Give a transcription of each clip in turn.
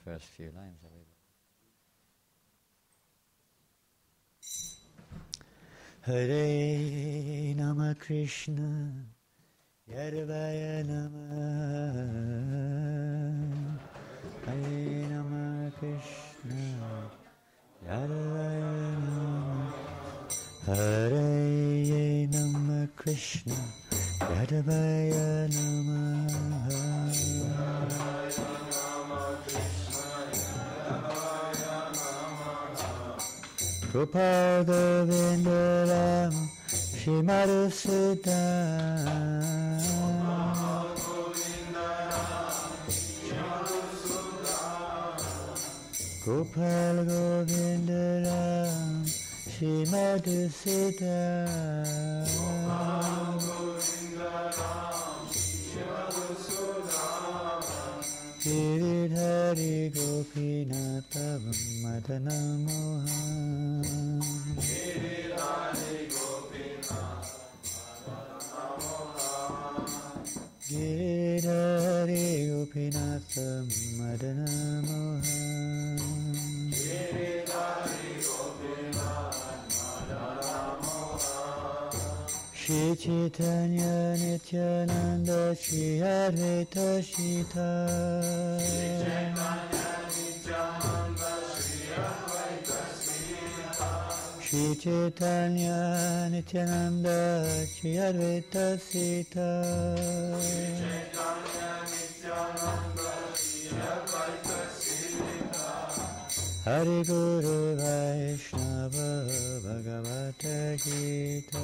first few lines. Hare Nama Krishna Yadavaya Nama Hare Nama Krishna Yadavaya Nama Hare Nama Krishna Yadavaya Nama Gopada Vindaram Shrimad Sudam Gopal Govindaram Shrimad Sudam Giridhari Gopinatham Madana Mohan Giridhari Gopinatham Madana Mohan Shri Chaitanya Nityananda Shri Advaita Shita Shri Chaitanya Nityananda Shri Advaita Sita Hari Guru Vaishnava Bhagavata Gita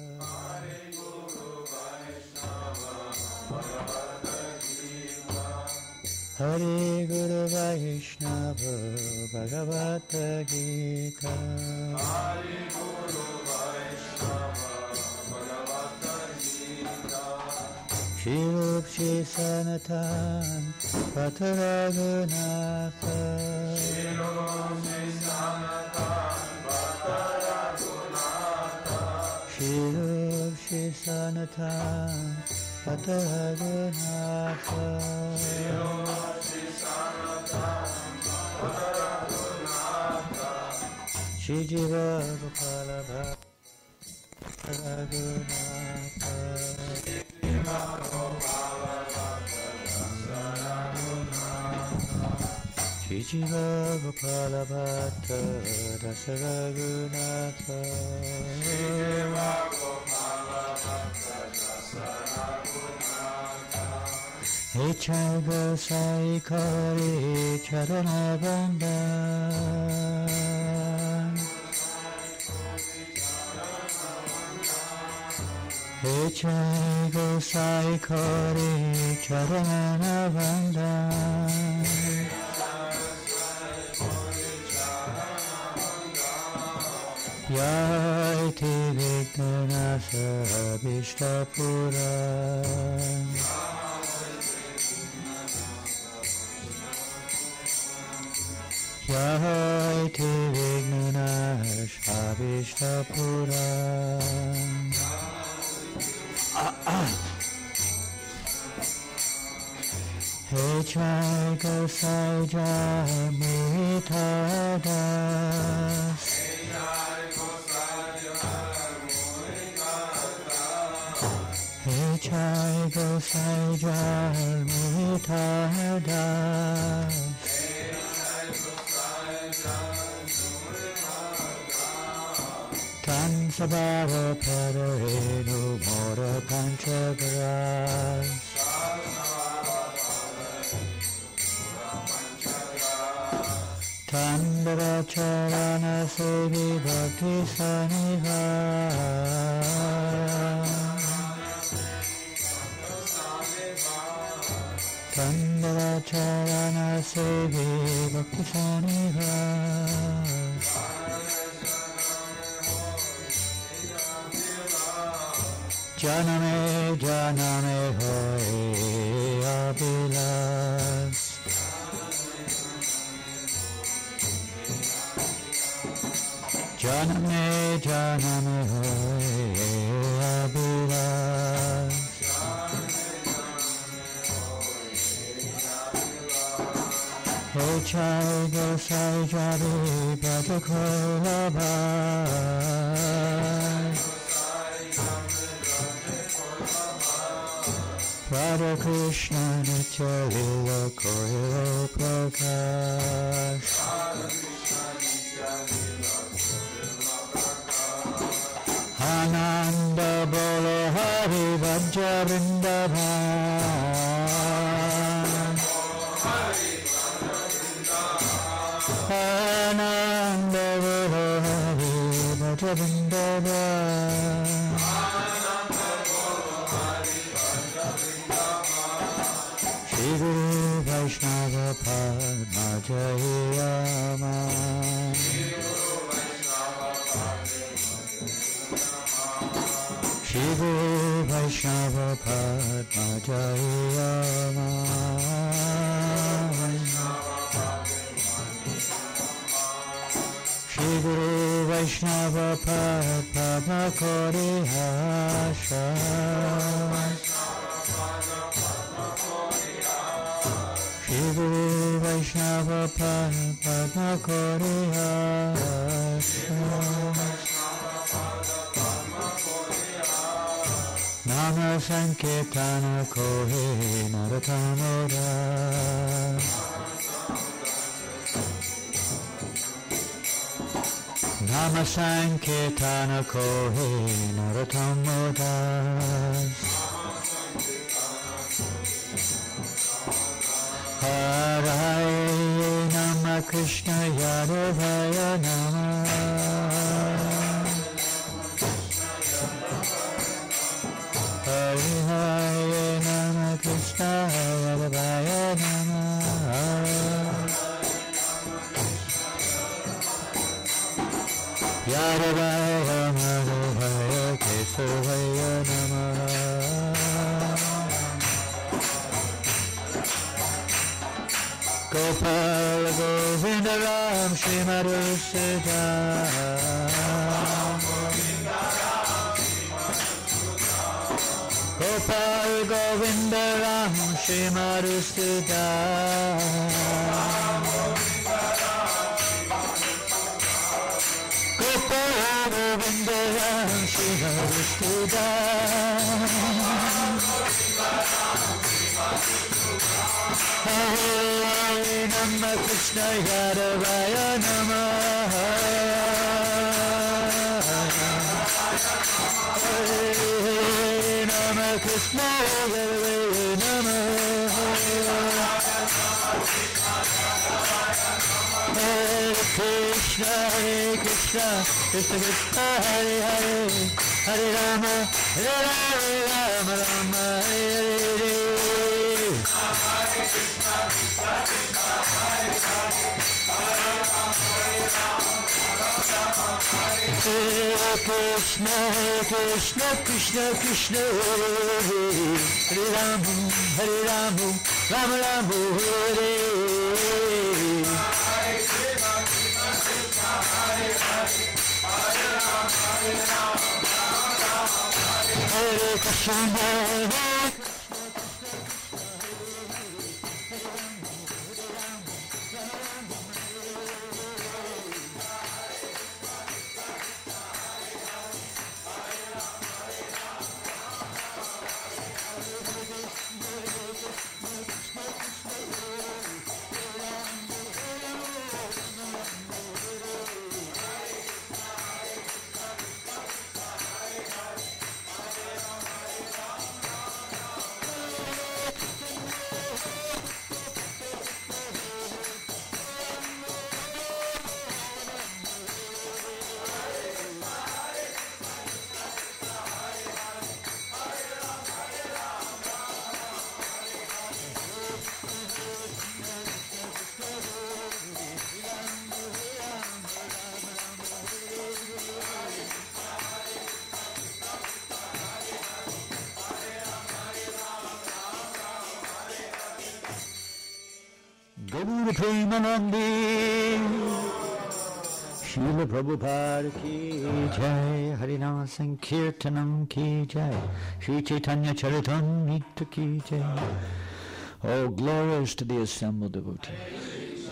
Hari Guru Vaishnava Bhagavata Gita Hari Guru Vaishnava Bhagavata Gita Shri Rup Shri Sanatan Bhatta Raghunatha Shri Rup Shri Sanatan Bhatta Raghunatha Shri Rup Shri Sanatan Bhatta Raghunatha Shri Rup Shri Sanatan Bhatta Raghunatha Shri Jiva Gopala Bhatta Raghunatha Shri Jiva Gopala Bhatta Dasa Raghunatha Shri Jiva Gopala Bhatta Dasa Raghunatha He Chai Gosai Kari Charana Bandhan He Chai Gosai Kari Charana Bandhan Yaiti Vignanasa Vishtapura Yaiti Vignanasa Vishtapura He Chai Gosai Jai Mohitadas He Chai Gosai Jai Mohitadas Tan Sabhava Padarenu Mora Panchagras Tandara Charana Sevi Bhakti Saniva Tandara Charana Sevi Bhakti Saniva Janame Janame Hoy Abhilas Janame Janame Hoy Abhilas He Chai Gosai Jadi Bhajakola Bhai Radha Krishna Nitya Lila Koilo Prakash Ananda Bolo Hari Vajja Vrindavan Ananda Bolo Hari Vajja Vrindavan Shri Guru Vaishnava Padma Jayama Shri Guru Vaishnava Padma Jayama Shri Guru Vaishnava Padma Kori Hasha Shri Guru Vaishnava Padma Kori Hasha Nama Sankirtana Kohe Naratamura Nama Sankirtana Kohe Naratamura Hare Nama Krishna Yadavaya Nama Hare Hare Nama Krishna Yadavaya Nama Yadavaya Madhavaya Kesavaya Nama Gopal Govinda Ram Shri Madhusudha Gopal Govinda Ram Shri Madhusudha Gopal Govinda Ram Shri Madhusudha Hare Nama Krishna Yadavaya Nama Hare Nama Krishna Yadavaya Nama Hare Krishna Krishna Krishna Hare Hare Hare Rama Rama Rama Hare Hare Hare Krishna Krishna Krishna Krishna Hare Rama Rama Rama Hare Hare Krishna Gaur Premanandi Srila Prabhupada ki jai, Harinama Sankirtanam ki jai, Shri Chaitanya Charitamrita ki jai. Oh, glorious to the assembled devotees.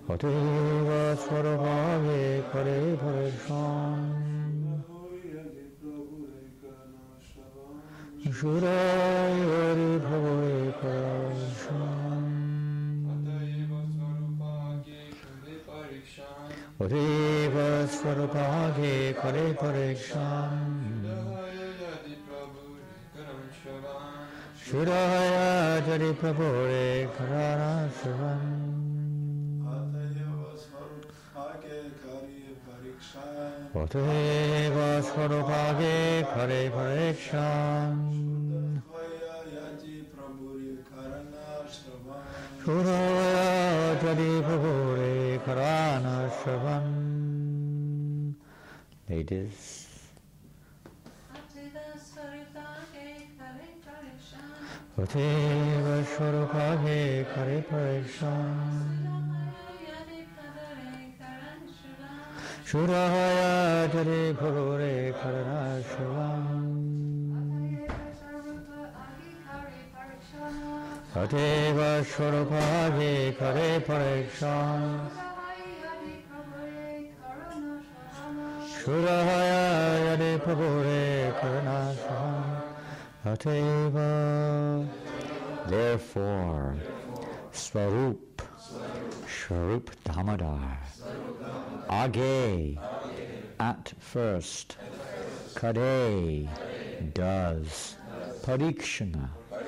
Ateva Swarabhage Kare Parisham Shurayari Bhavare Parisham Ateva Swarabhage Kare Parisham Shuraya Jari Prabhure Karana Shivam Ateva Swarabhage Kare Pariksham Shuraya Jari Prabhure Karana Shivam. Ladies. Ateva Swarabhage Kare Pariksham Shuraya Jari Prabhure Karana Shivam Ateva Swarabhage Kare Pariksham Shuraya Jari Prabhure Karana Shivam Ateva. Therefore, Swarup, Swarup Damodar, Age, at first, Kade, does, Parikshana,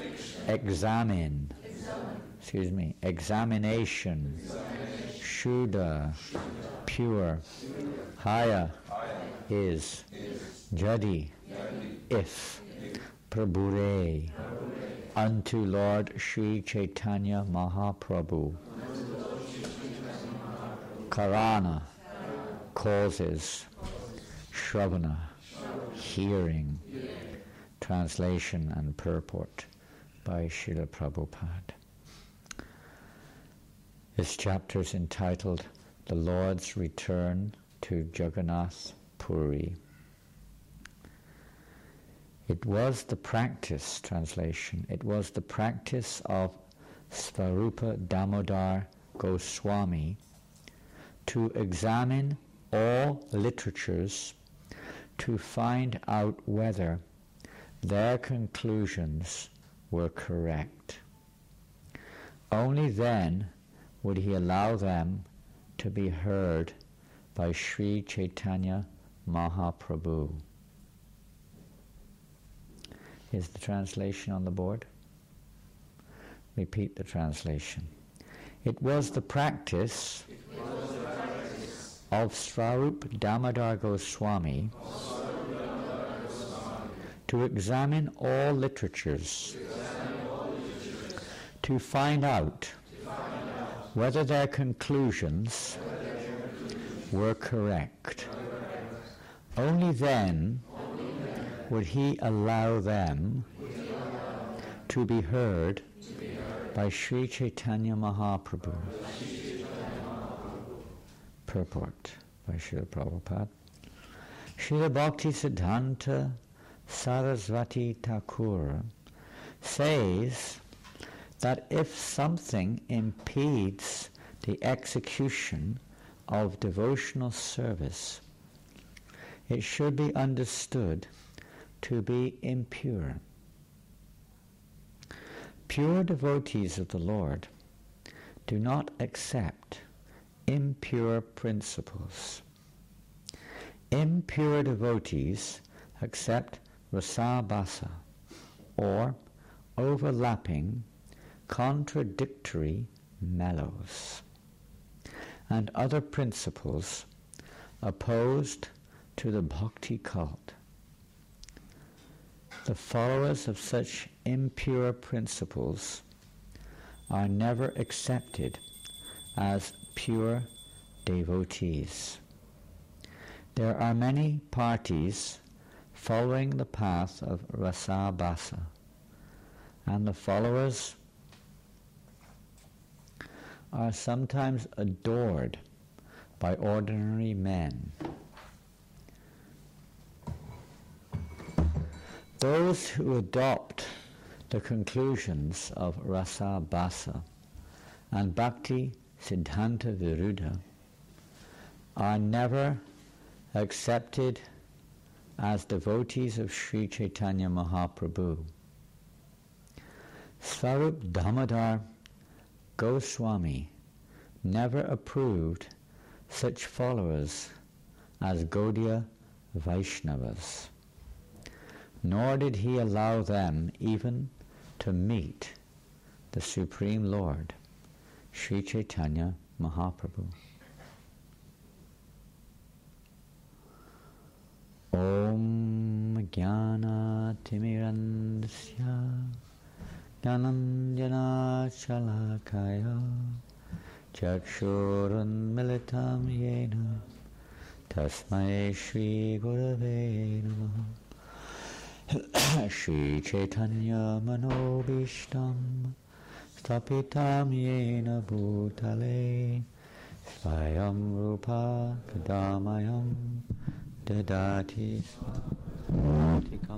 examination, Shuddha, pure, Haya, is, Jadi, if, Prabhure, unto Lord Sri Chaitanya Mahaprabhu, Karana, causes, Shravana, hearing. Translation and purport by Srila Prabhupada. This chapter is entitled The Lord's Return to Jagannath Puri. It was the practice, translation, it was the practice of Svarupa Damodar Goswami to examine all literatures to find out whether their conclusions were correct. Only then would he allow them to be heard by Sri Chaitanya Mahaprabhu. Is the translation on the board? Repeat the translation. It was the practice of Swarup Damodar Goswami to examine all literatures to find out whether their conclusions were correct. Only then would he allow them to be heard by Sri Chaitanya Mahaprabhu. Purport by Srila Prabhupada. Srila Bhaktisiddhanta Saraswati Thakur says that if something impedes the execution of devotional service, it should be understood to be impure. Pure devotees of the Lord do not accept impure principles. Impure devotees accept rasabhasa, or overlapping, contradictory mellows, and other principles opposed to the bhakti cult. The followers of such impure principles are never accepted as pure devotees. There are many parties following the path of rasabhasa, and the followers are sometimes adored by ordinary men. Those who adopt the conclusions of rasabhasa and bhakti Siddhanta Viruddha, are never accepted as devotees of Sri Chaitanya Mahaprabhu. Swarup Damodar Goswami never approved such followers as Gaudiya Vaishnavas, nor did he allow them even to meet the Supreme Lord, Sri Chaitanya Mahaprabhu. Om Jnana Timirandasya Jnananjana Shalakaya Chakshurun Militam Yena Tasmai Shri Gurave Namaha Shri Chaitanya Manobishtam Stapitam Yena Bhutale Svayam Rupa Kadamayam Dadati Svatikam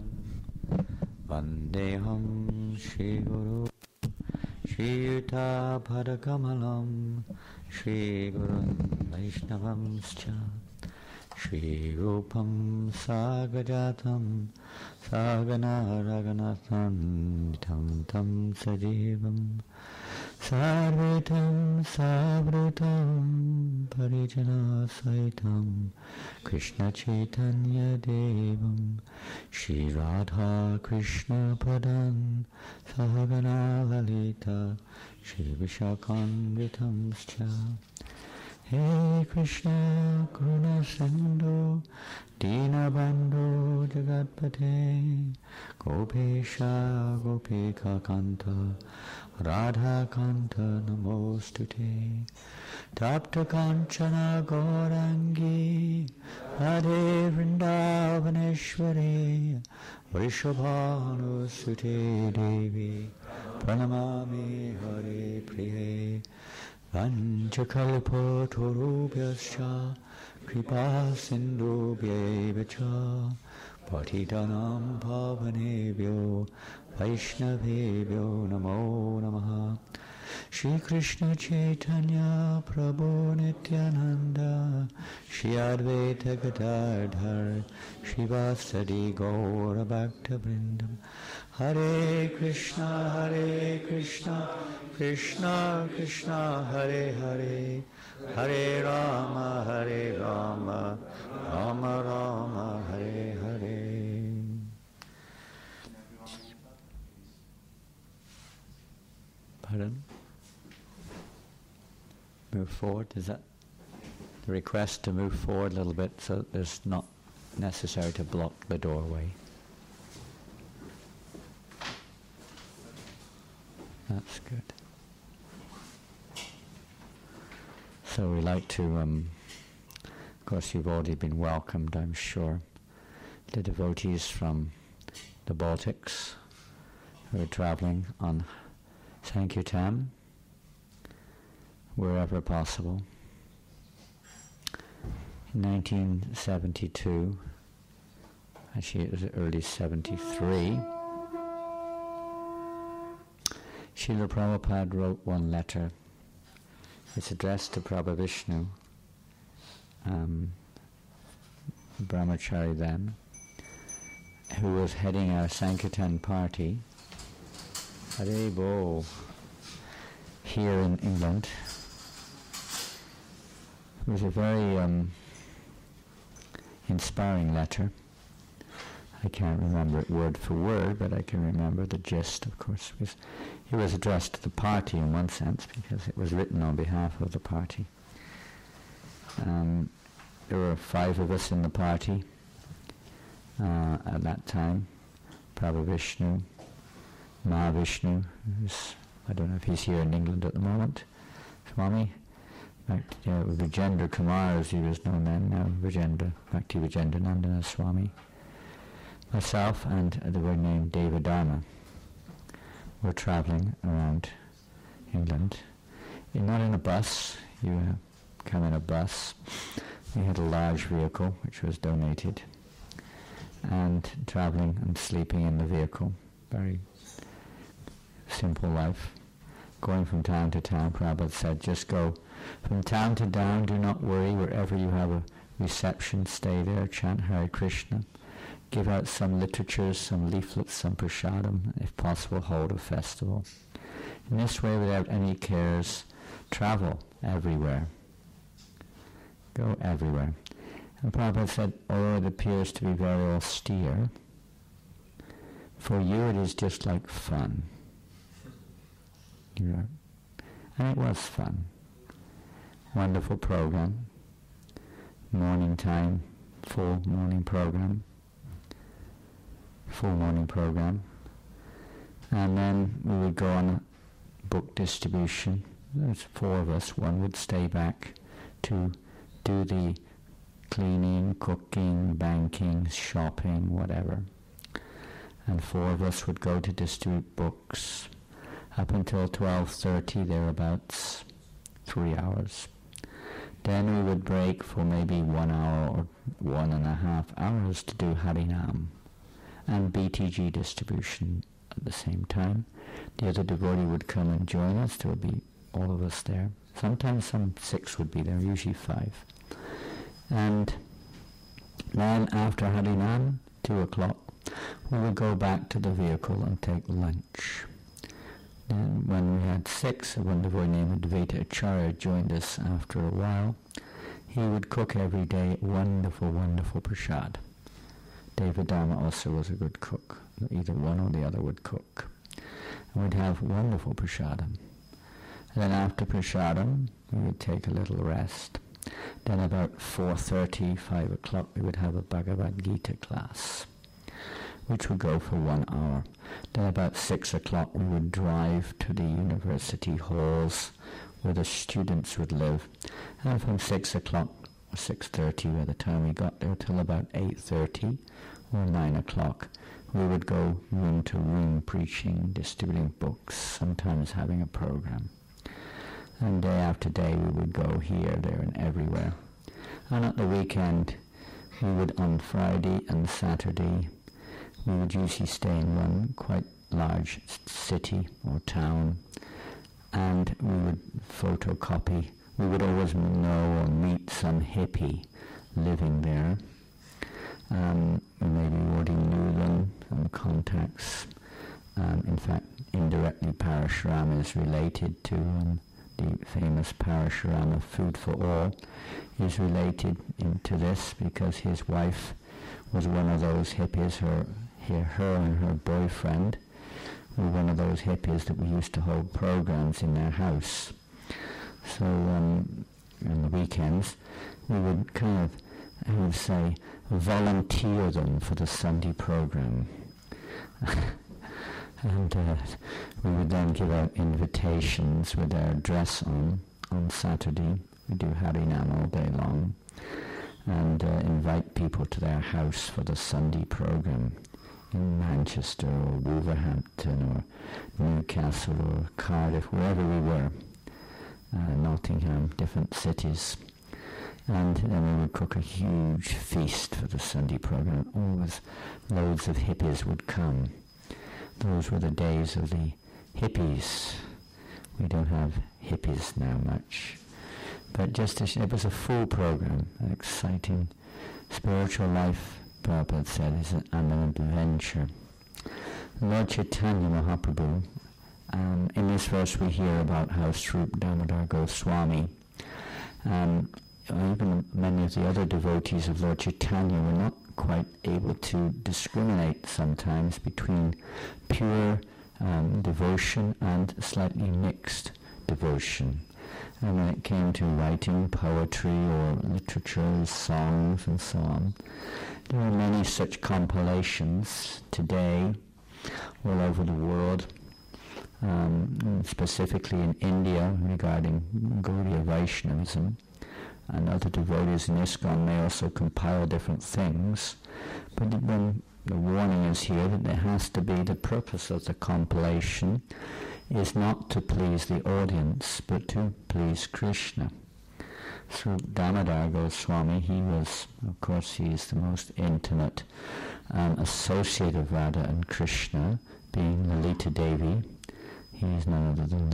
Vandeham Shri Guru Shri Yuta Padakamalam Shri Gurun Vaishnavamscha Shri Rupam Sagajatam Sagana Raghunatham Tam Tam Sajivam Sarvetam Savrutam Parijana Saitam Krishna Chaitanya Devam Shri Radha Krishna Padan Sahagana Lalita Shri Vishakhanvitamscha Hey Krishna Karuna Sindhu Dinabandhu Jagatpate Gopesha Gopika Kanta Radha Kanta Namostute Tapta Kanchana Gaurangi Radhe Vrindavaneshwari Vrishabhanu Sute Devi Pranamami Hare Priye Vanchakalpo Torubhyascha Kripa Sindhubhyeva cha Patitanam Pavanebhyo Vaishnavebhyo Namo Namaha Shri Krishna Chaitanya Prabhu Nityananda Shri Advaita Gadadhar Shri Vasadi Gaura Bhakta Vrindam Hare Krishna Krishna Krishna Hare Hare Hare Rama Rama Rama Hare Hare. Pardon? Move forward, is that the request to move forward a little bit so that it's not necessary to block the doorway? That's good. So we like to, of course you've already been welcomed, I'm sure, the devotees from the Baltics who are traveling on Sankirtan, wherever possible. In 1972, actually it was early 73, Srila Prabhupada wrote one letter. It's addressed to Prabhu Vishnu, Brahmachari then, who was heading our Sankirtan party, Hare Bo, here in England. It was a very inspiring letter. I can't remember it word for word, but I can remember the gist, of course. It was addressed to the party in one sense, because it was written on behalf of the party. There were 5 of us in the party at that time. Prabhu Vishnu, Mahavishnu, I don't know if he's here in England at the moment, Swami. Vijendra Kumar, as he was known then, now Bhakti Vijendra Nandana Swami. Myself and the word named Devadharma were travelling around England. Not in a bus, you come in a bus. We had a large vehicle which was donated, and travelling and sleeping in the vehicle. Very simple life. Of going from town to town. Prabhupada said, just go from town to town, do not worry, wherever you have a reception, stay there, chant Hare Krishna, give out some literatures, some leaflets, some prasadam, if possible hold a festival. In this way, without any cares, travel everywhere. Go everywhere. And Prabhupada said, although it appears to be very austere, for you it is just like fun. And it was fun. Wonderful program. Morning time, full morning program. And then we would go on book distribution. There's 4 of us. One would stay back to do the cleaning, cooking, banking, shopping, whatever. And 4 of us would go to distribute books up until 12:30 thereabouts, 3 hours. Then we would break for maybe 1 hour or 1.5 hours to do Harinam and BTG distribution at the same time. The other devotee would come and join us. There would be all of us there. Sometimes some 6 would be there, usually 5. And then after Harinam, 2 o'clock, we would go back to the vehicle and take lunch. Then when we had 6, one devotee named Advaita Acharya joined us after a while. He would cook every day wonderful, wonderful prasad. Devadharma also was a good cook. Either one or the other would cook. And we'd have wonderful prasadam. And then after prasadam, we would take a little rest. Then about 4:30, 5 o'clock, we would have a Bhagavad Gita class, which would go for 1 hour. Then about 6 o'clock, we would drive to the university halls where the students would live. And from 6 o'clock, or 6:30 by the time we got there, till about 8:30 or 9 o'clock, we would go room to room preaching, distributing books, sometimes having a program. And day after day we would go here, there and everywhere. And at the weekend, we would on Friday and Saturday, we would usually stay in one quite large city or town, and we would photocopy. We would always know or meet some hippie living there. We maybe already knew them, some contacts. In fact, indirectly Parashuram is related to the famous Parashuram of Food for All is related into this because his wife was one of those hippies. Her and her boyfriend were one of those hippies that we used to hold programs in their house. So on the weekends, we would kind of, I would say, volunteer them for the Sunday program. And we would then give out invitations with our dress on Saturday. We do Harinam all day long. And invite people to their house for the Sunday program in Manchester or Wolverhampton or Newcastle or Cardiff, wherever we were. Nottingham, different cities. And then we would cook a huge feast for the Sunday program. Always loads of hippies would come. Those were the days of the hippies. We don't have hippies now much. But it was a full program, an exciting spiritual life, Prabhupada said, is an adventure. Lord Chaitanya Mahaprabhu, in this verse we hear about how Swarup Damodar Goswami, even many of the other devotees of Lord Chaitanya were not quite able to discriminate sometimes between pure devotion and slightly mixed devotion. And when it came to writing poetry or literature, songs and so on, there are many such compilations today all over the world, specifically in India regarding Gaudiya Vaishnavism. And other devotees in ISKCON may also compile different things, but when the warning is here that there has to be the purpose of the compilation is not to please the audience, but to please Krishna. Swarup Damodar Goswami, he was, of course, he is the most intimate associate of Radha and Krishna, being Lalita Devi. He is none other than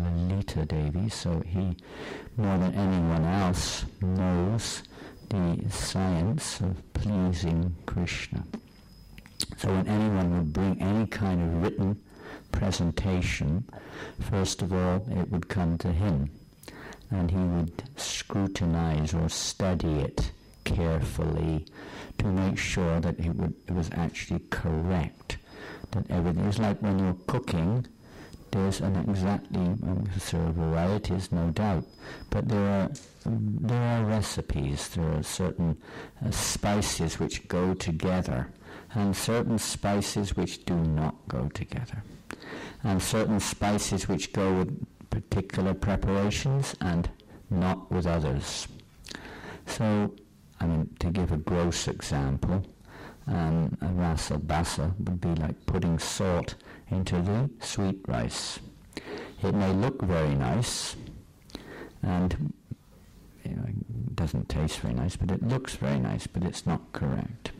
Sita Devi, so he, more than anyone else, knows the science of pleasing Krishna. So when anyone would bring any kind of written presentation, first of all it would come to him, and he would scrutinize or study it carefully to make sure that it was actually correct, that everything is like when you're cooking. There's there are varieties, no doubt, but there are recipes. There are certain spices which go together, and certain spices which do not go together, and certain spices which go with particular preparations and not with others. So, to give a gross example, a rasa basa would be like putting salt into the sweet rice. It may look very nice, and it doesn't taste very nice, but it looks very nice, but it's not correct.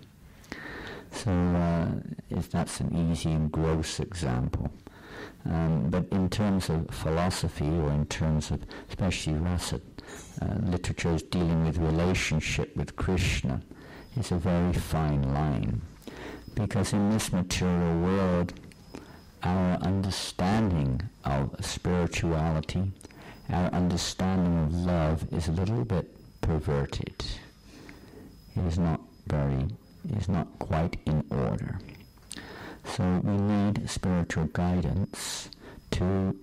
So that's an easy and gross example. But in terms of philosophy, or in terms of especially rasa literatures dealing with relationship with Krishna, it's a very fine line, because in this material world, our understanding of spirituality, our understanding of love is a little bit perverted. It is not quite in order. So we need spiritual guidance to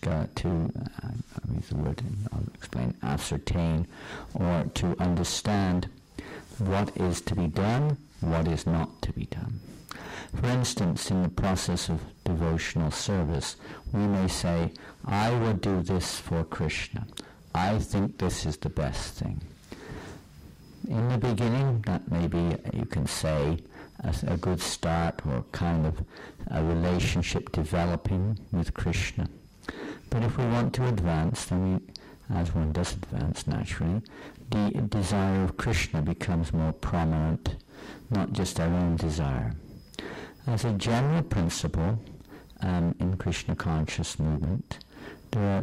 ascertain, or to understand what is to be done, what is not to be done. For instance, in the process of devotional service, we may say, I will do this for Krishna. I think this is the best thing. In the beginning, that may be, you can say, a good start, or kind of a relationship developing with Krishna. But if we want to advance, then as one does advance naturally, the desire of Krishna becomes more prominent, not just our own desire. As a general principle, in Krishna conscious movement, there are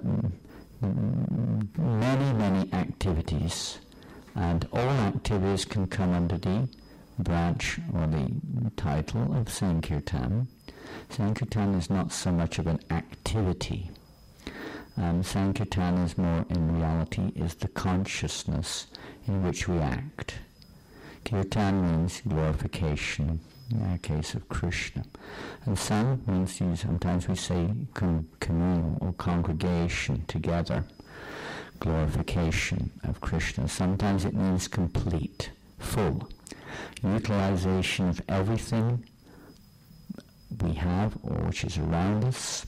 many activities, and all activities can come under the branch or the title of Sankirtan. Sankirtan is not so much of an activity. Sankirtan is more, in reality, is the consciousness in which we act. Kirtan means glorification, in our case of Krishna. And Sang means, sometimes we say communal or congregation together, glorification of Krishna. Sometimes it means complete, full, utilization of everything we have or which is around us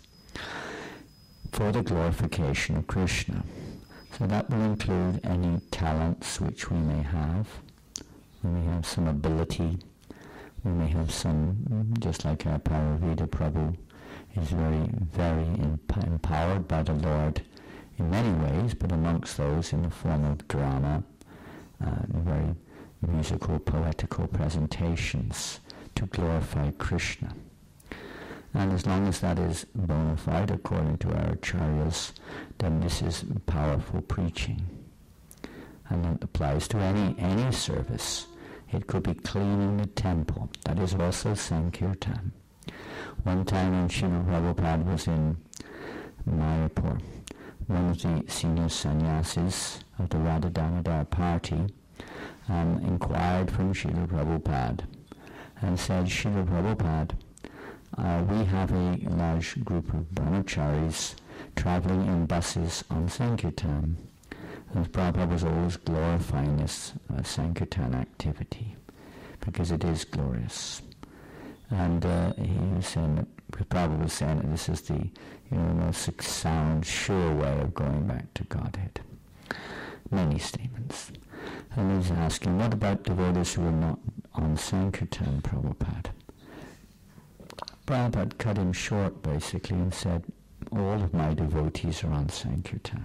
for the glorification of Krishna. So that will include any talents which we may have. We may have some ability. We may have some, just like our Paravida Prabhu is very, very empowered by the Lord in many ways, but amongst those in the form of drama, very musical, poetical presentations to glorify Krishna. And as long as that is bona fide according to our acharyas, then this is powerful preaching. And it applies to any service. It could be cleaning the temple. That is also Sankirtan. One time when Srila Prabhupada was in Mayapur, one of the senior sannyasis of the Radha Damodar party inquired from Srila Prabhupada and said, Srila Prabhupada, we have a large group of brahmacharis traveling in buses on Sankirtan. And Prabhupada was always glorifying this Sankirtan activity because it is glorious. And he was saying that, Prabhupada was saying that this is the most sound, sure way of going back to Godhead. Many statements. And he was asking, what about devotees who are not on Sankirtan, Prabhupada? Prabhupada cut him short, basically, and said, all of my devotees are on Sankirtan.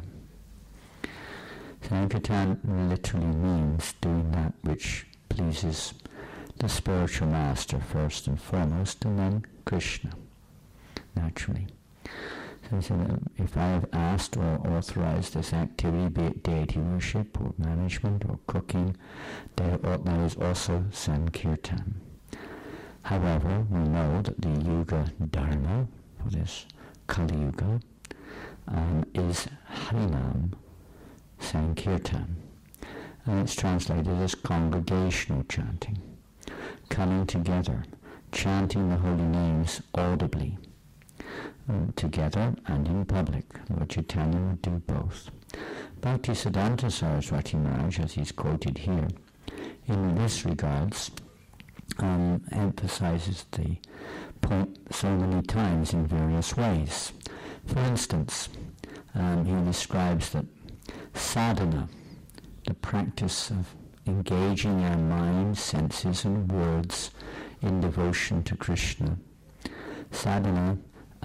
Sankirtan literally means doing that which pleases the spiritual master first and foremost, and then Krishna, naturally. So he said, if I have asked or authorized this activity, be it deity worship or management or cooking, that is also Sankirtan. However, we know that the Yuga Dharma for this Kali Yuga is Harinam Sankirtan, and it's translated as congregational chanting, coming together, chanting the holy names audibly, together and in public. Lord Chaitanya would do both. Bhaktisiddhanta Saraswati Maharaj, as he's quoted here, in this regards, emphasizes the point so many times in various ways. For instance, he describes that sadhana, the practice of engaging our mind, senses and words in devotion to Krishna. Sadhana,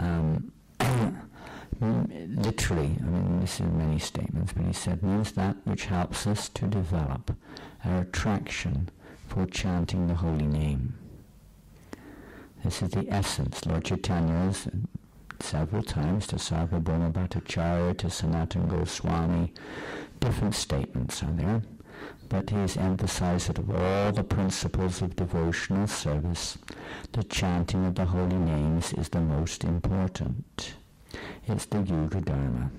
literally, this is in many statements, but he said, means that which helps us to develop our attraction for chanting the holy name. This is the essence. Lord Chaitanya's several times, to Sarvabhauma Bhattacharya, to Sanatana Goswami, different statements are there, but he has emphasized that of all the principles of devotional service, the chanting of the holy names is the most important. It's the Yuga Dharma.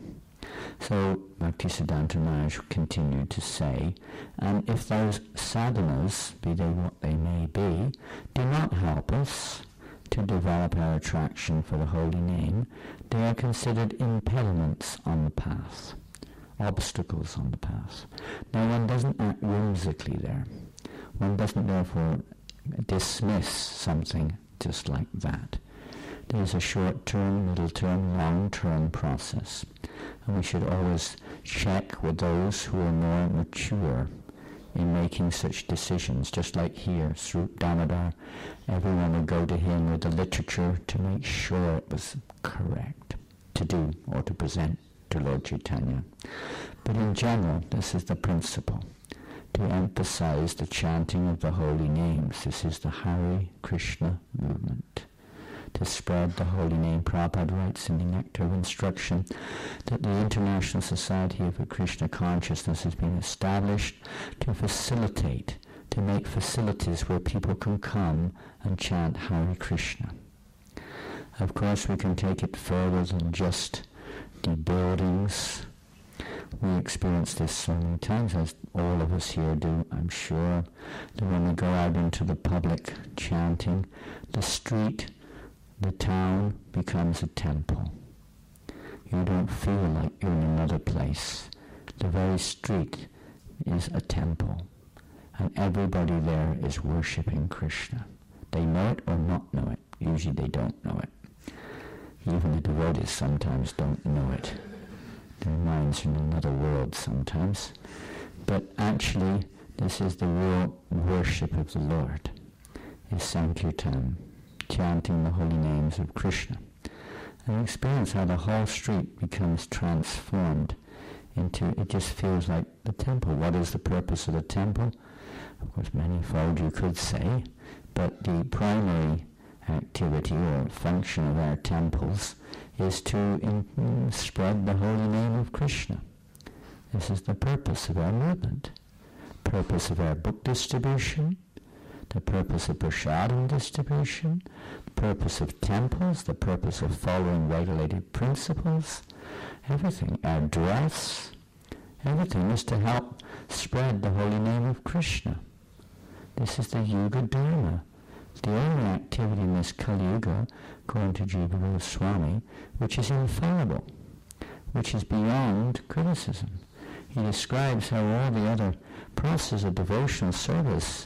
So Bhaktisiddhanta Maharaj continued to say, and if those sadhanas, be they what they may be, do not help us to develop our attraction for the holy name, they are considered impediments on the path, obstacles on the path. Now one doesn't act whimsically there. One doesn't therefore dismiss something just like that. There's a short-term, middle-term, long-term process. And we should always check with those who are more mature in making such decisions. Just like here, Swarup Damodar, everyone would go to him with the literature to make sure it was correct to do or to present to Lord Chaitanya. But in general, this is the principle, to emphasize the chanting of the holy names. This is the Hare Krishna movement. To spread the holy name. Prabhupada writes in the Nectar of Instruction that the International Society of Krishna Consciousness has been established to facilitate, to make facilities where people can come and chant Hare Krishna. Of course, we can take it further than just the buildings. We experience this so many times, as all of us here do, I'm sure, that when we go out into the public chanting, the street, the town becomes a temple. You don't feel like you're in another place. The very street is a temple, and everybody there is worshipping Krishna. They know it or not know it. Usually they don't know it. Even the devotees sometimes don't know it. Their minds are in another world sometimes. But actually, this is the real worship of the Lord, is Sankirtan, chanting the holy names of Krishna. And experience how the whole street becomes transformed into, it just feels like the temple. What is the purpose of the temple? Of course, manifold you could say, but the primary activity or function of our temples is to spread the holy name of Krishna. This is the purpose of our movement, purpose of our book distribution, the purpose of prasadam distribution, the purpose of temples, the purpose of following regulated principles, everything, our dress, everything is to help spread the holy name of Krishna. This is the Yuga Dharma, the only activity in this Kali Yuga, according to Jiva Goswami, which is infallible, which is beyond criticism. He describes how all the other processes of devotional service,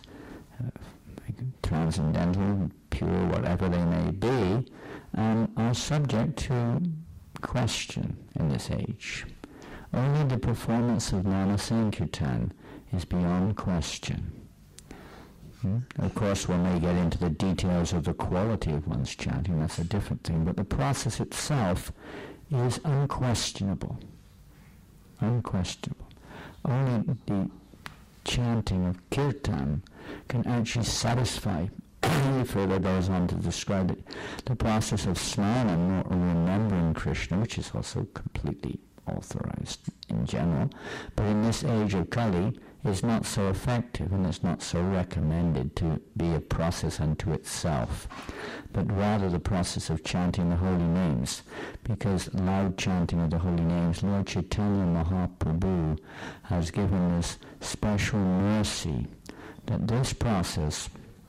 transcendental, pure, whatever they may be, are subject to question in this age. Only the performance of Nama Sankirtan is beyond question. Of course, one may get into the details of the quality of one's chanting, that's a different thing, but the process itself is unquestionable. Unquestionable. Only the chanting of kirtan can actually satisfy. He further goes on to describe it. the process of smarana, or remembering Krishna, which is also completely authorized in general, but in this age of Kali is not so effective, and it's not so recommended to be a process unto itself, but rather the process of chanting the holy names, because loud chanting of the holy names, Lord Chaitanya Mahaprabhu has given this special mercy that this process,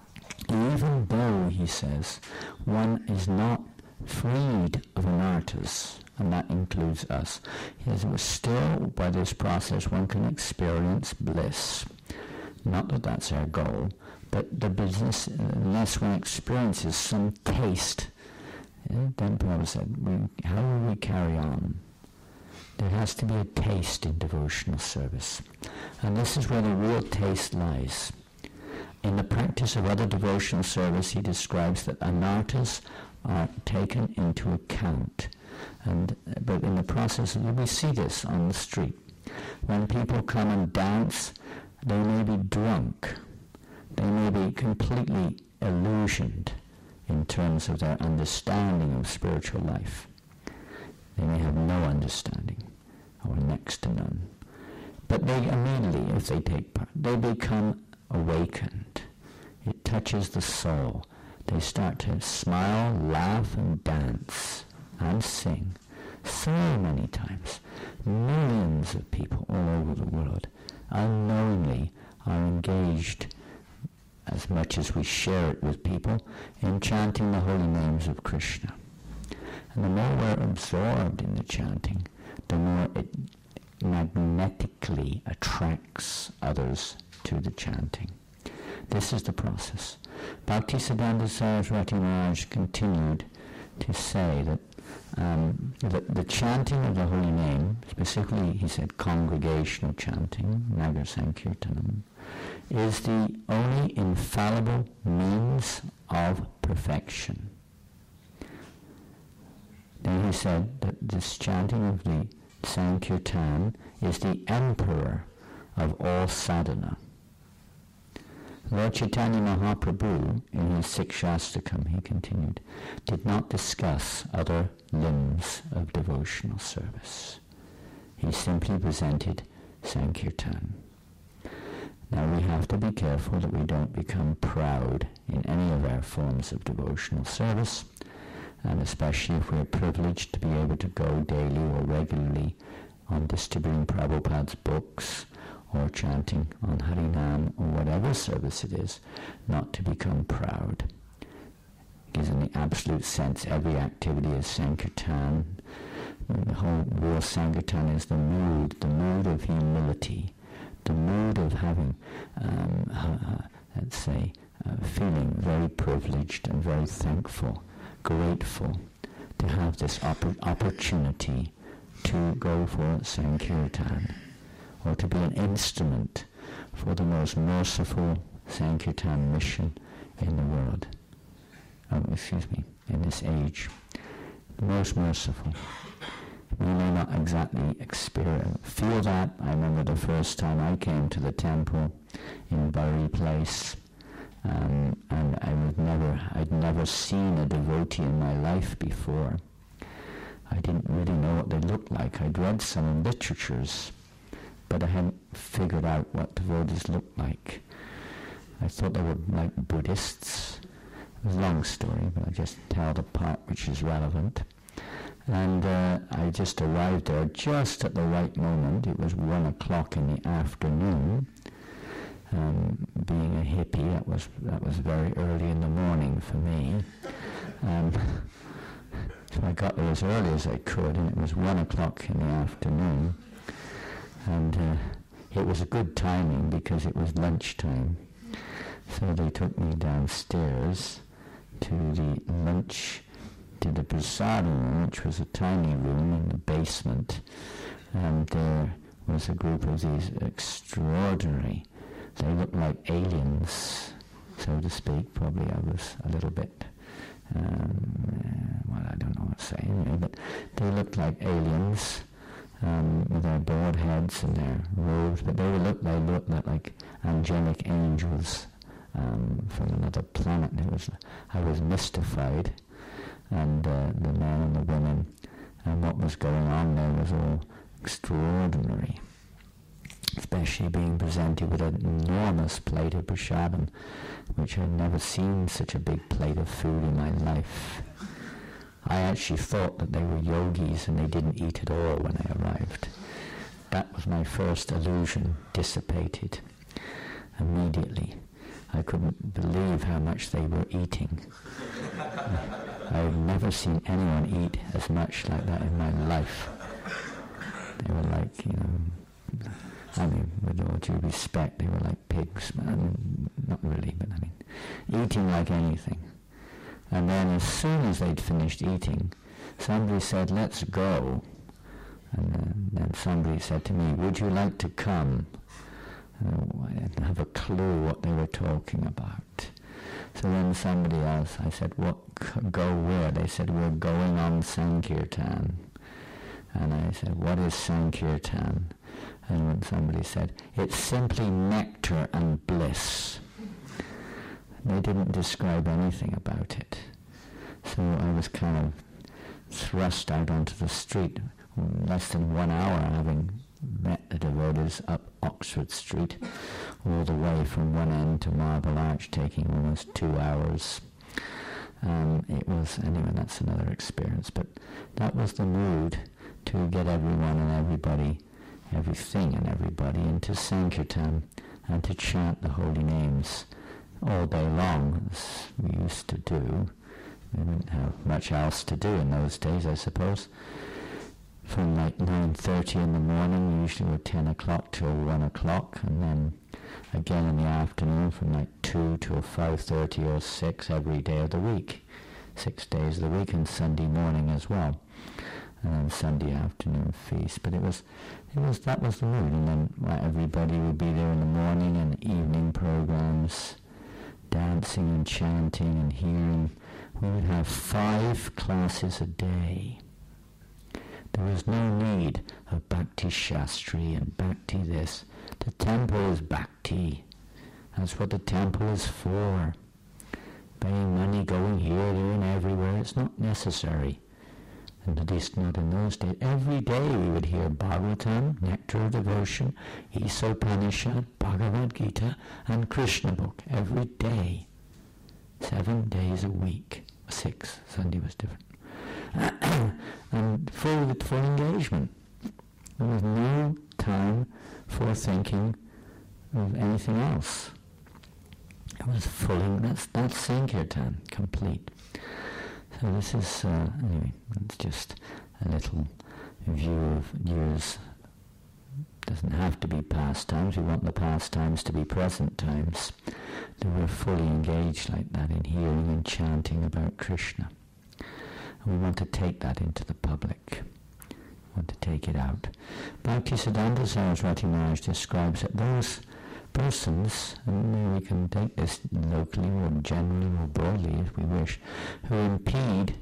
even though, he says, one is not freed of anarthas, and that includes us, he says, still by this process one can experience bliss. Not that that's our goal, but the business, unless one experiences some taste, then Prabhupada said, how will we carry on? There has to be a taste in devotional service, and this is where the real taste lies. In the practice of other devotional service, he describes that anarthas are taken into account. But in the process, we see this on the street. When people come and dance, they may be drunk. They may be completely illusioned in terms of their understanding of spiritual life. They may have no understanding, or next to none. But they immediately, if they take part, they become awakened. It touches the soul. They start to smile, laugh, and dance, and sing. So many times, millions of people all over the world unknowingly are engaged, as much as we share it with people, in chanting the holy names of Krishna. And the more we're absorbed in the chanting, the more it magnetically attracts others to the chanting. This is the process. Bhaktisiddhanta Saraswati Maharaj continued to say that the chanting of the holy name, specifically he said congregational chanting, Nagar Sankirtanam, is the only infallible means of perfection. Then he said that this chanting of the Sankirtan is the emperor of all sadhana. Lord Chaitanya Mahaprabhu, in his Sikshastakam, he continued, did not discuss other limbs of devotional service. He simply presented Sankirtan. Now we have to be careful that we don't become proud in any of our forms of devotional service, and especially if we're privileged to be able to go daily or regularly on distributing Prabhupada's books, or chanting on Harinam, or whatever service it is, not to become proud. Because in the absolute sense, every activity is Sankirtan. The whole real Sankirtan is the mood of humility, the mood of having, feeling very privileged and very thankful, grateful to have this opportunity to go for Sankirtan, or to be an instrument for the most merciful Sankirtan mission in the world. In this age. The most merciful. We may not exactly feel that. I remember the first time I came to the temple in Bari Place, and I'd never seen a devotee in my life before. I didn't really know what they looked like. I'd read some literatures, but I hadn't figured out what devotees looked like. I thought they were like Buddhists. It was a long story, but I just tell the part which is relevant. And I just arrived there just at the right moment. It was 1 o'clock in the afternoon. Being a hippie, that was very early in the morning for me. So I got there as early as I could, and it was 1 o'clock in the afternoon. And it was a good timing because it was lunchtime. So they took me downstairs to the prasadam room, which was a tiny room in the basement. And there was a group of these extraordinary, they looked like aliens, so to speak. Probably I was a little bit, I don't know what to say anyway, but they looked like aliens. With their bald heads and their robes, but they looked like angelic angels from another planet. I was mystified, and the men and the women, and what was going on there was all extraordinary, especially being presented with an enormous plate of prasadam, which I'd never seen such a big plate of food in my life. I actually thought that they were yogis and they didn't eat at all when I arrived. That was my first illusion dissipated immediately. I couldn't believe how much they were eating. I've never seen anyone eat as much like that in my life. They were like, I mean, with all due respect, they were like pigs. I mean, not really, but I mean, eating like anything. And then as soon as they'd finished eating, somebody said, "Let's go." And then somebody said to me, "Would you like to come?" I didn't have a clue what they were talking about. So then somebody else, I said, "What? Go where?" They said, "We're going on Sankirtan." And I said, "What is Sankirtan?" And when somebody said, "It's simply nectar and bliss." They didn't describe anything about it. So I was kind of thrust out onto the street, less than 1 hour having met the devotees up Oxford Street, all the way from one end to Marble Arch, taking almost 2 hours. It was, anyway, that's another experience, but that was the mood, to get everyone and everybody, everything and everybody into Sankirtan and to chant the holy names all day long, as we used to do. We didn't have much else to do in those days, I suppose. From like 9:30 in the morning, usually were 10 o'clock till 1 o'clock, and then again in the afternoon from like 2 till 5:30 or 6 every day of the week. 6 days of the week, and Sunday morning as well. And then Sunday afternoon feast. But that was the mood. And then everybody would be there in the morning and evening programs, dancing and chanting and hearing. We would have 5 classes a day. There was no need of Bhakti Shastri and Bhakti this. The temple is Bhakti. That's what the temple is for. Paying money, going here, there and everywhere, it's not necessary. And at least not in those days. Every day we would hear Bhagavatam, Nectar of Devotion, Isopanishad, Bhagavad Gita, and Krishna book. Every day. 7 days a week. 6. Sunday was different. And full engagement. There was no time for thinking of anything else. It was fully, that's Sankirtan, complete. So this is, anyway, it's just a little view of years. Doesn't have to be past times. We want the past times to be present times. That we're fully engaged like that in hearing and chanting about Krishna. And we want to take that into the public. We want to take it out. Bhaktisiddhanta Saraswati Maharaj describes that those persons, and we can take this locally or generally or broadly if we wish, who impede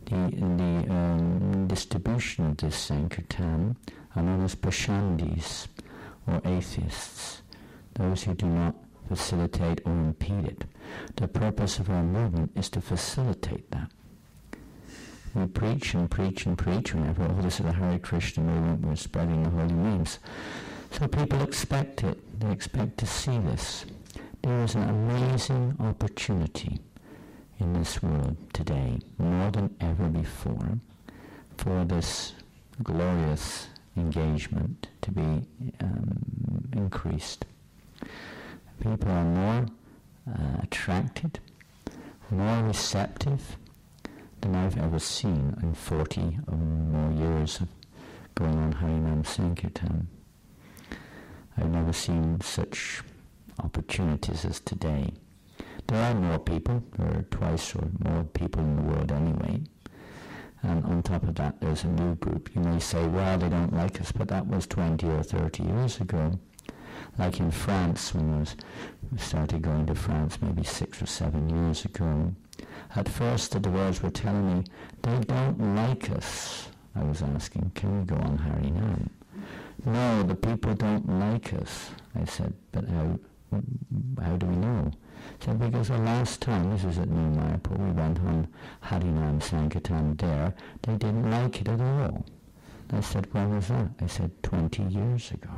the distribution of this Sankirtan are known as Pashandis, or atheists, those who do not facilitate or impede it. The purpose of our movement is to facilitate that. We preach and preach and preach whenever, this is the Hare Krishna movement, we're spreading the holy names. So people expect it. They expect to see this. There is an amazing opportunity in this world today, more than ever before, for this glorious engagement to be increased. People are more attracted, more receptive than I've ever seen in 40 or more years of going on Harinam Sankirtan. I've never seen such opportunities as today. There are more people. There are twice or more people in the world anyway. And on top of that, there's a new group. You may say, well, they don't like us, but that was 20 or 30 years ago. Like in France, when we started going to France maybe 6 or 7 years ago. At first, the devotees were telling me, they don't like us. I was asking, can we go on Harinam? No, the people don't like us. I said, but how do we know? So because the last time, this was at New Mayapur, we went on Harinam Sankirtan there, they didn't like it at all. I said, when was that? I said, 20 years ago.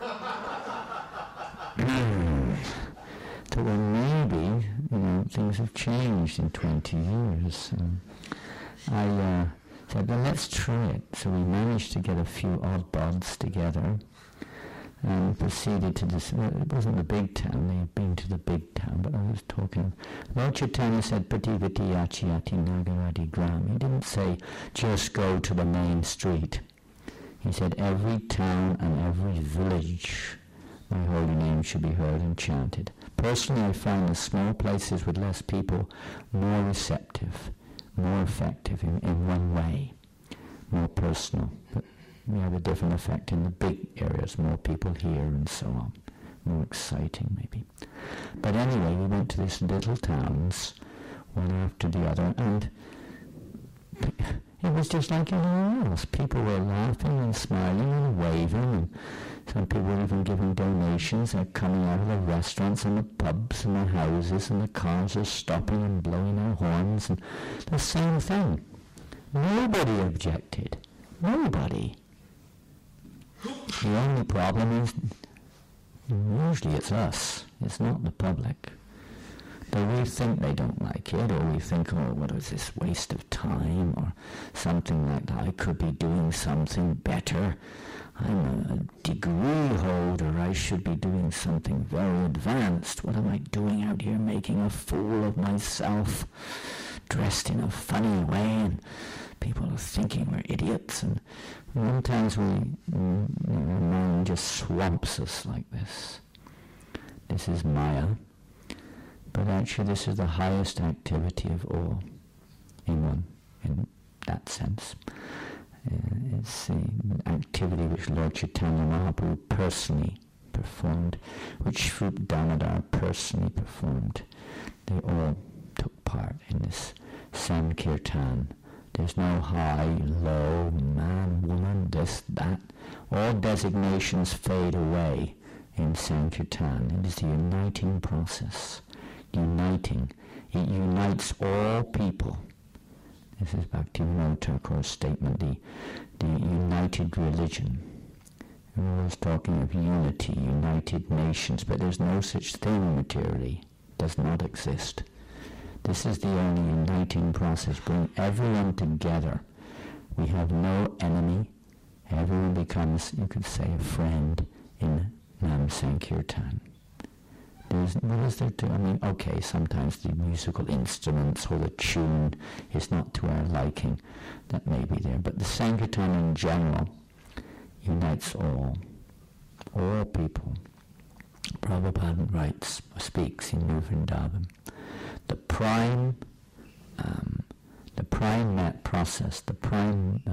So well, maybe, things have changed in 20 years. I said, well, let's try it. So we managed to get a few odd buds together and proceeded to this. It wasn't the big town, they'd been to the big town, but I was talking. Lord Chaitanya said, Prativati Yachiyati Nagaradi Gram. He didn't say, just go to the main street. He said, every town and every village, my holy name should be heard and chanted. Personally, I find the small places with less people more receptive, more effective in one way, more personal. But we have a different effect in the big areas, more people here and so on, more exciting maybe. But anyway, we went to these little towns, one after the other, and it was just like anywhere else. People were laughing and smiling and waving, and some people were even giving donations. They're coming out of the restaurants and the pubs and the houses, and the cars are stopping and blowing their horns, and the same thing. Nobody objected. Nobody. The only problem is, usually it's us. It's not the public. Though we think they don't like it, or we think, oh, what is this waste of time, or something like that. I could be doing something better. I'm a degree holder. I should be doing something very advanced. What am I doing out here making a fool of myself, dressed in a funny way, and people are thinking we're idiots. And sometimes our mind just swamps us like this. This is Maya. But actually this is the highest activity of all, in that sense. It's the activity which Lord Chaitanya Mahaprabhu personally performed, which Swarup Damodar personally performed. They all took part in this Sankirtan. There's no high, low, man, woman, this, that. All designations fade away in Sankirtan. It is the uniting process. Uniting. It unites all people. This is Bhaktivinoda Thakur's statement, the united religion. Everyone was talking of unity, united nations, but there's no such thing materially. It does not exist. This is the only uniting process. Bring everyone together. We have no enemy. Everyone becomes, you could say, a friend in Nam Sankirtan. What is there to, okay, sometimes the musical instruments or the tune is not to our liking. That may be there. But the Sankirtan in general unites all people. Prabhupada speaks in New Vrindavan. The prime process, the prime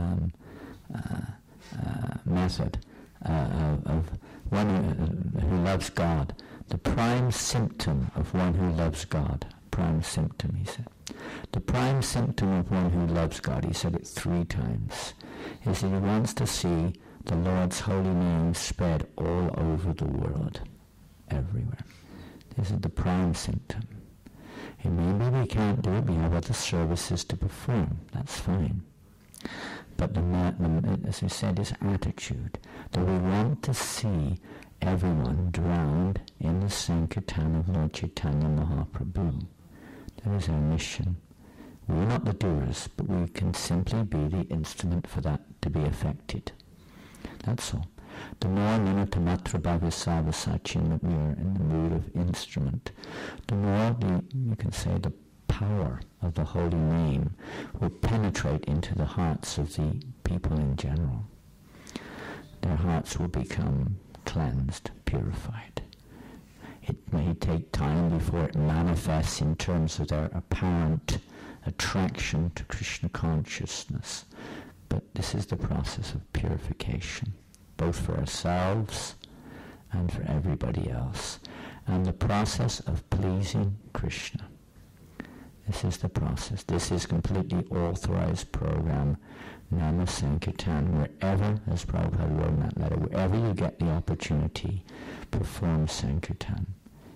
method of one who loves God, the prime symptom of one who loves God, prime symptom, he said. The prime symptom of one who loves God, he said it 3 times, is that he wants to see the Lord's holy name spread all over the world, everywhere. This is the prime symptom. And maybe we can't do it, we have other services to perform, that's fine. But as we said, is attitude, that we want to see everyone drowned in the Sankirtan of Lord Chaitanya Mahaprabhu. That is our mission. We're not the doers, but we can simply be the instrument for that to be effected. That's all. The more Ninatamatra Bhagasava Sachin that we are in the mood of instrument, the more you can say the power of the holy name will penetrate into the hearts of the people in general. Their hearts will become cleansed, purified. It may take time before it manifests in terms of their apparent attraction to Krishna consciousness, but this is the process of purification, both for ourselves and for everybody else, and the process of pleasing Krishna. This is the process. This is completely authorized program, Nama Sankirtan, wherever, as Prabhupada wrote in that letter, wherever you get the opportunity, perform Sankirtan.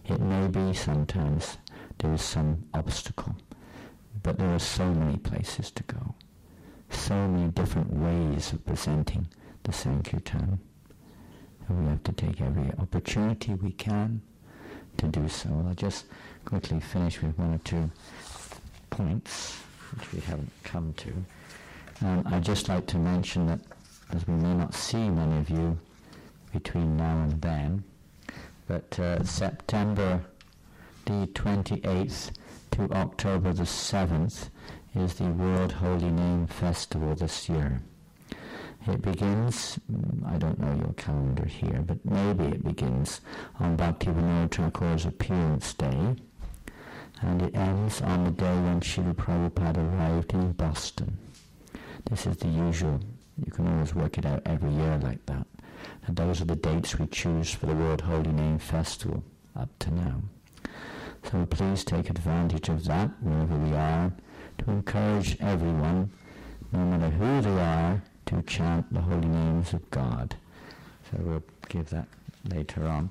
It may be sometimes there is some obstacle, but there are so many places to go, so many different ways of presenting the Sankirtan. And we have to take every opportunity we can to do so. I'll just quickly finish with one or two points which we haven't come to. I'd just like to mention that, as we may not see many of you between now and then, but September the 28th to October the 7th is the World Holy Name Festival this year. It begins, I don't know your calendar here, but maybe it begins on Bhaktivinoda Thakur's Appearance Day, and it ends on the day when Srila Prabhupada arrived in Boston. This is the usual. You can always work it out every year like that. And those are the dates we choose for the World Holy Name Festival up to now. So please take advantage of that wherever we are, to encourage everyone, no matter who they are, to chant the holy names of God. So we'll give that later on.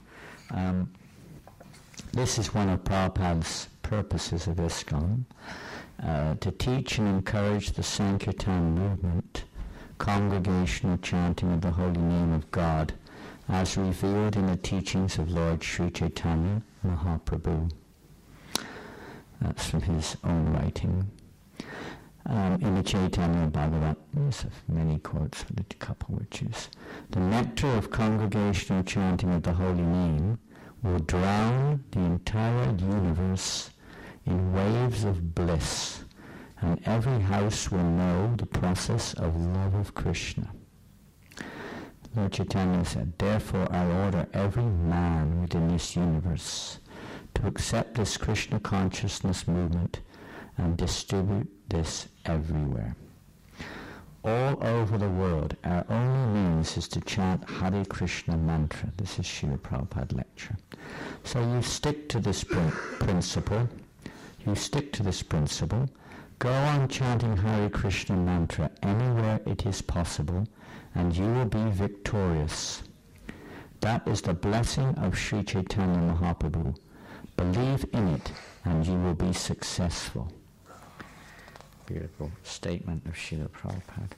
This is one of Prabhupada's purposes of ISKCON, to teach and encourage the Sankirtan movement, congregational chanting of the holy name of God, as revealed in the teachings of Lord Sri Chaitanya Mahaprabhu. That's from his own writing. In the Chaitanya Bhagavat, there's many quotes, but a couple which is, the nectar of congregational chanting of the holy name will drown the entire universe in waves of bliss, and every house will know the process of love of Krishna. Lord Chaitanya said, therefore I order every man within this universe to accept this Krishna consciousness movement and distribute this everywhere. All over the world, our only means is to chant Hare Krishna mantra. This is Srila Prabhupada lecture. So you stick to this principle. You stick to this principle. Go on chanting Hare Krishna mantra anywhere it is possible, and you will be victorious. That is the blessing of Sri Chaitanya Mahaprabhu. Believe in it, and you will be successful. Beautiful statement of Srila Prabhupada.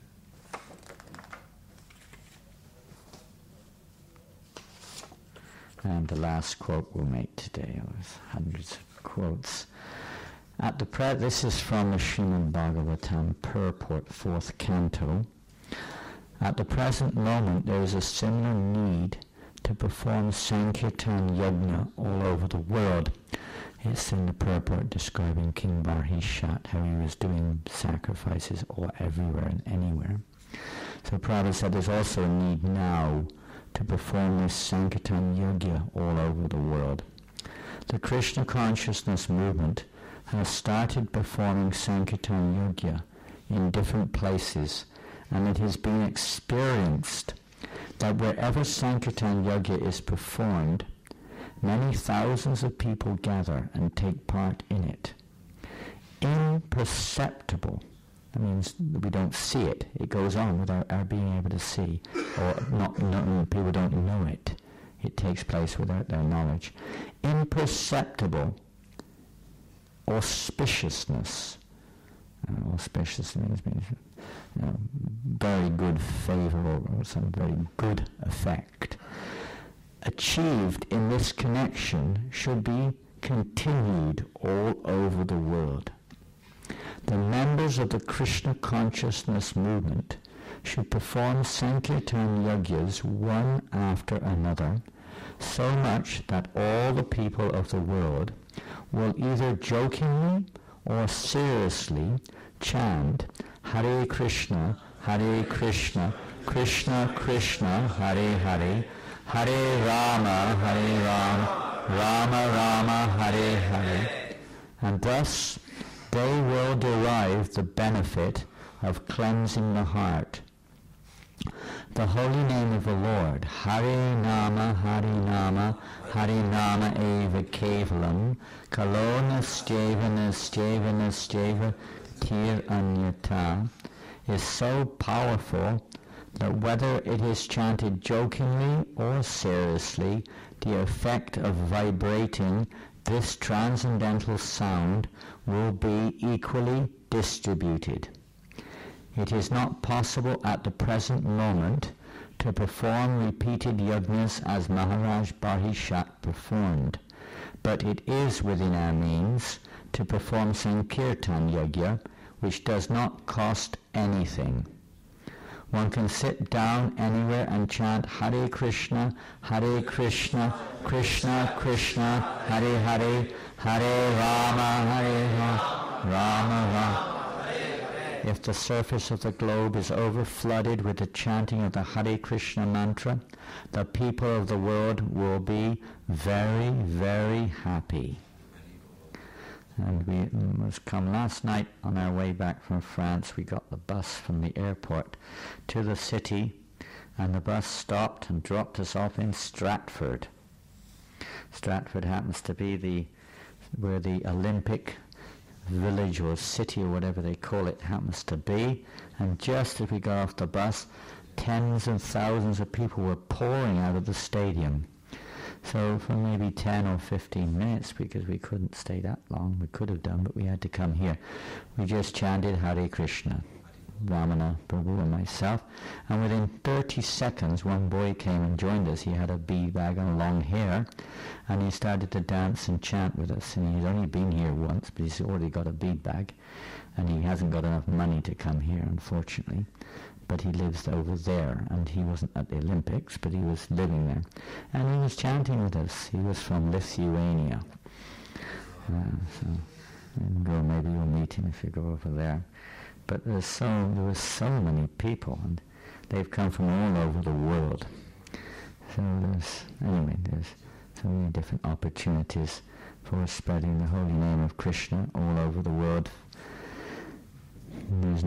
And the last quote we'll make today, there's hundreds of quotes. This is from the Srimad Bhagavatam, purport, 4th canto. At the present moment there is a similar need to perform Sankirtan Yajna all over the world. It's in the purport describing King Barhishat, how he was doing sacrifices all everywhere and anywhere. So Prabhupada said there's also a need now to perform this Sankirtan Yajna all over the world. The Krishna consciousness movement has started performing Sankirtan Yajna in different places, and it has been experienced that wherever Sankirtan Yajna is performed, many thousands of people gather and take part in it. Imperceptible. That means we don't see it. It goes on without our being able to see, or people don't know it. It takes place without their knowledge. Imperceptible auspiciousness. Auspiciousness means very good favor or some very good effect. Achieved in this connection should be continued all over the world. The members of the Krishna consciousness movement should perform Sankirtan Yajnas one after another, so much that all the people of the world will either jokingly or seriously chant Hare Krishna, Krishna Krishna, Hare Hare, Hare Rama, Rama Rama, Hare Hare, and thus they will derive the benefit of cleansing the heart. The holy name of the Lord, Hare Nama, Hare Nama Eva Kevalam, Kalo Nastyeva Tir Anyata, is so powerful that whether it is chanted jokingly or seriously, the effect of vibrating this transcendental sound will be equally distributed. It is not possible at the present moment to perform repeated yajnas as Maharaj Barishat performed, but it is within our means to perform Sankirtan Yajna, which does not cost anything. One can sit down anywhere and chant Hare Krishna, Krishna Krishna, Hare Hare, Hare Rama, Rama Rama. If the surface of the globe is over-flooded with the chanting of the Hare Krishna mantra, the people of the world will be very, very happy. And we must come last night on our way back from France. We got the bus from the airport to the city, and the bus stopped and dropped us off in Stratford. Stratford happens to be where the Olympic village or city or whatever they call it happens to be, and just as we got off the bus, tens of thousands of people were pouring out of the stadium. So for maybe 10 or 15 minutes, because we couldn't stay that long, we could have done, but we had to come here, we just chanted Hare Krishna, Ramana Prabhu and myself, and within 30 seconds one boy came and joined us. He had a bead bag and long hair, and he started to dance and chant with us, and he's only been here once, but he's already got a bead bag, and he hasn't got enough money to come here, unfortunately, but he lives over there, and he wasn't at the Olympics, but he was living there, and he was chanting with us. He was from Lithuania, so maybe you'll meet him if you go over there. But there were so many people, and they've come from all over the world. So there's so many different opportunities for spreading the holy name of Krishna all over the world. There's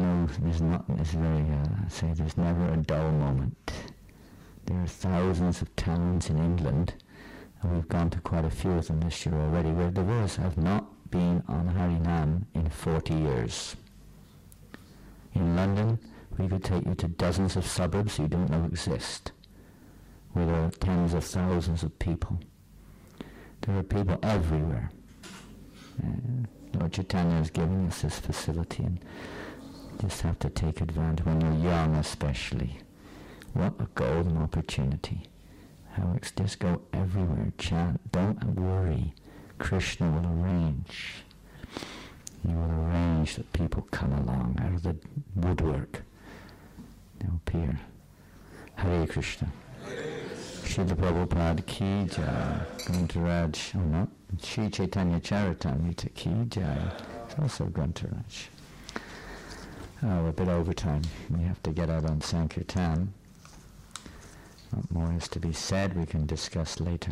never a dull moment. There are thousands of towns in England, and we've gone to quite a few of them this year already, where the words have not been on Harinam in 40 years. In London, we could take you to dozens of suburbs you don't know exist, where there are tens of thousands of people. There are people everywhere. Lord Chaitanya is giving us this facility, and you just have to take advantage when you're young, especially. What a golden opportunity. Just go everywhere, chant, don't worry. Krishna will arrange. He will arrange that people come along out of the woodwork. They'll appear. Hare Krishna. Srila Prabhupada ki jai. Grantaraj, oh no, Sri Chaitanya Charitamrita ki jai. It's also Grantaraj. Oh, we're a bit over time. We have to get out on Sankirtan. What more is to be said, we can discuss later.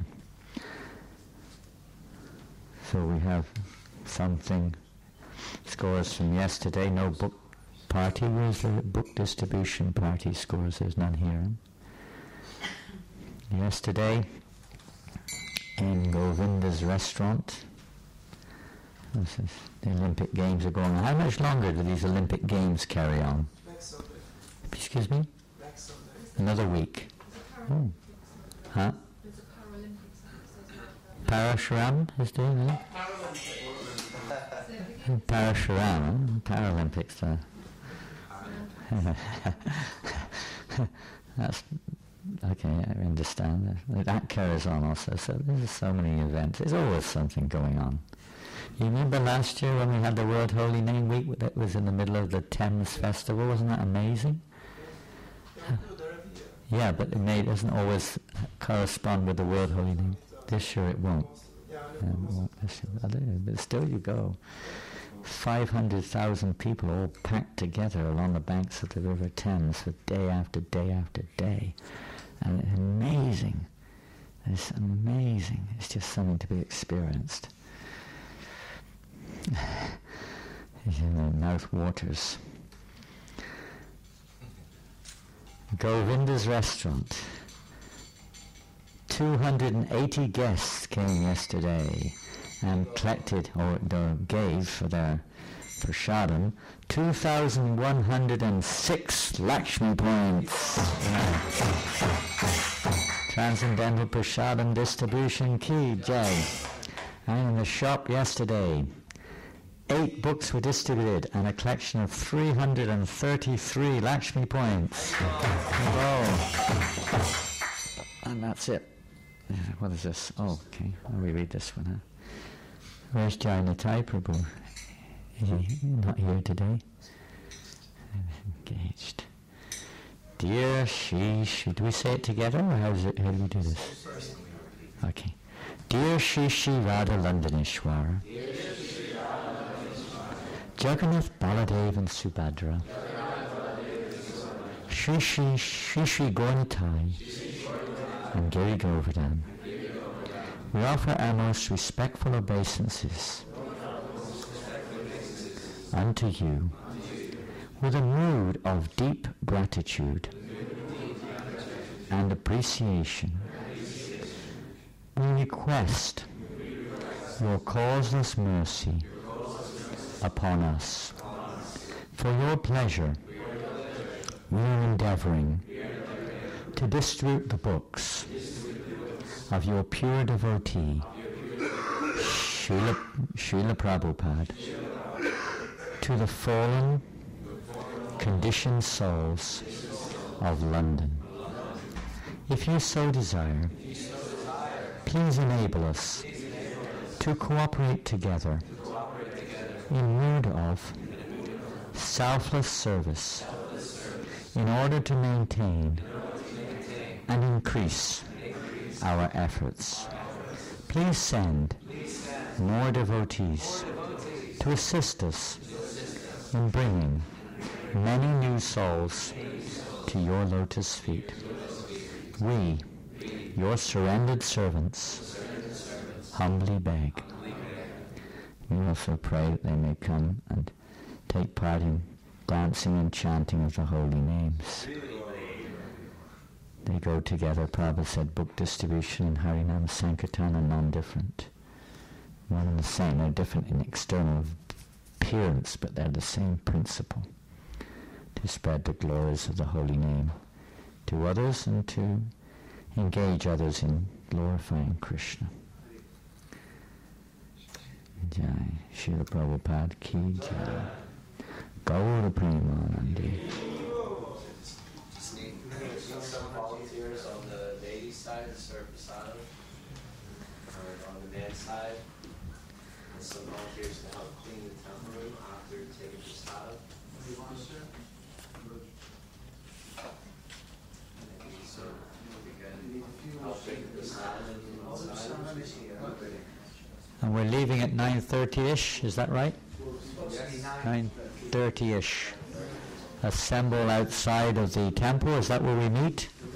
So we have something, scores from yesterday, no book party. Where's the book distribution party scores? There's none here. Yesterday, in Govinda's restaurant, the Olympic Games are going on. How much longer do these Olympic Games carry on? Next Sunday. Excuse me? Next Sunday. Another week. Oh. Huh? There's a Paralympics. Parashuram is doing that? Parashuram, Paralympics. That's okay, I understand. That carries on also. So there's so many events. There's always something going on. You remember last year when we had the World Holy Name Week that was in the middle of the Thames Festival? Wasn't that amazing? Yeah, but it doesn't always correspond with the World Holy Name. This year it won't. But still you go. 500,000 people all packed together along the banks of the River Thames for day after day after day. And it's amazing. It's amazing. It's just something to be experienced. Mouth waters. Govinda's restaurant. 280 guests came yesterday and collected or gave for their Prasadam, 2,106 Lakshmi points. Transcendental Prasadam distribution ki jai. And in the shop yesterday, 8 books were distributed and a collection of 333 Lakshmi points. And that's it. What is this? Oh, okay. I'll reread this one. Where's Jai Nitai Prabhu? Is he not here today? Engaged. Dear Shri, should we say it together or how do we do this? Okay. Dear Shri Shri Radha Landaneshwara, Jagannath Baladev and Subhadra, Shri Shri Gaunitai and Giri Govardhan, we offer our most respectful obeisances unto you with a mood of deep gratitude and appreciation. We request your causeless mercy upon us. For your pleasure, we are endeavoring to distribute the books of your pure devotee, Srila Prabhupada, to the fallen, conditioned souls of London. If you so desire, please enable us to cooperate together in mood of selfless service in order to maintain and increase our efforts. Please send more devotees to assist us in bringing many new souls to your lotus feet. We, your surrendered servants, humbly beg. We also pray that they may come and take part in dancing and chanting of the holy names. They go together. Prabhupada said book distribution and Harinam Sankirtan are non-different. One and the same. They're different in external appearance, but they're the same principle. To spread the glories of the holy name to others and to engage others in glorifying Krishna. Jai Srila Prabhupada ki jai. Gaura Premanandi. Just need some volunteers on the ladies' side to serve prasadam, or on the men's side, and some volunteers to help clean the temple room after taking prasadam. So we can help take the prasadam inside. And we're leaving at 9:30ish, is that right? 9:30ish. Assemble outside of the temple, is that where we meet?